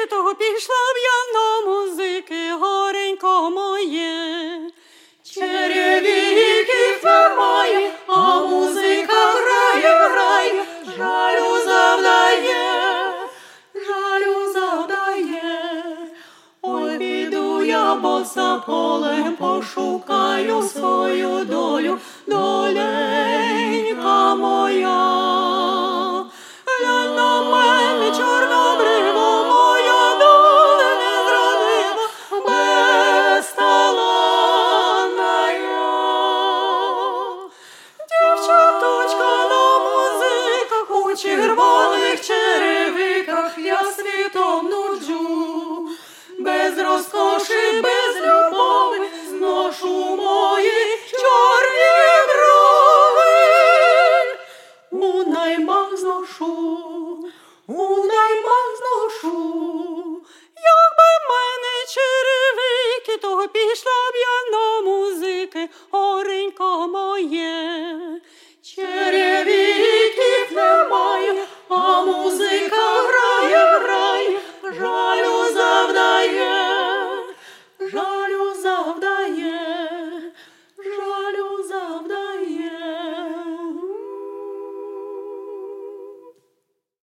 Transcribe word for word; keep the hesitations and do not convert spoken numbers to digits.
того пішла б я на музики, горенько моє. Черевики тримає, а музика грає, грає, жалю завдає, жалю завдає. Ой, піду я боса поле